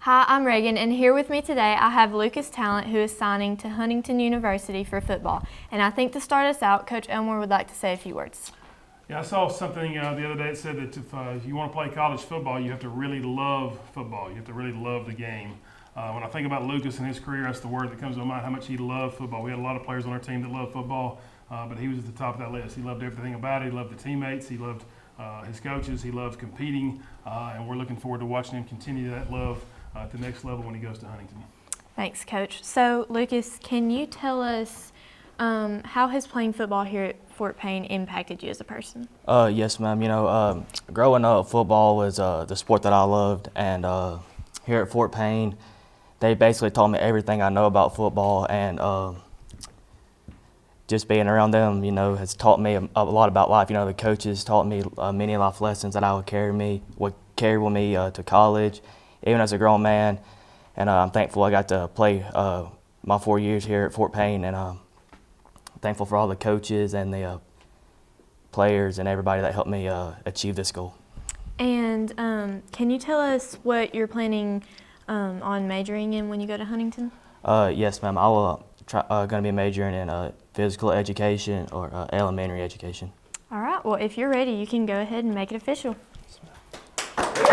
Hi, I'm Reagan, and here with me today I have Lucas Talent, who is signing to Huntington University for football. And I think to start us out, Coach Elmore would like to say a few words. Yeah, I saw something the other day that said that if you want to play college football, you have to really love football. You have to really love the game. When I think about Lucas and his career, that's the word that comes to mind, how much he loved football. We had a lot of players on our team that loved football, but he was at the top of that list. He loved everything about it. He loved the teammates. He loved his coaches. He loved competing, and we're looking forward to watching him continue that love at the next level when he goes to Huntington. Thanks, Coach. So, Lucas, can you tell us how has playing football here at Fort Payne impacted you as a person? Yes, ma'am. Growing up, football was the sport that I loved, and here at Fort Payne, they basically taught me everything I know about football, and just being around them, has taught me a lot about life. The coaches taught me many life lessons that I would carry with me to college, even as a grown man. And I'm thankful I got to play my 4 years here at Fort Payne, and I'm thankful for all the coaches and the players and everybody that helped me achieve this goal. And can you tell us what you're planning on majoring in when you go to Huntington? Yes, ma'am. I will going to be majoring in physical education or elementary education. All right. Well, if you're ready, you can go ahead and make it official. Yes,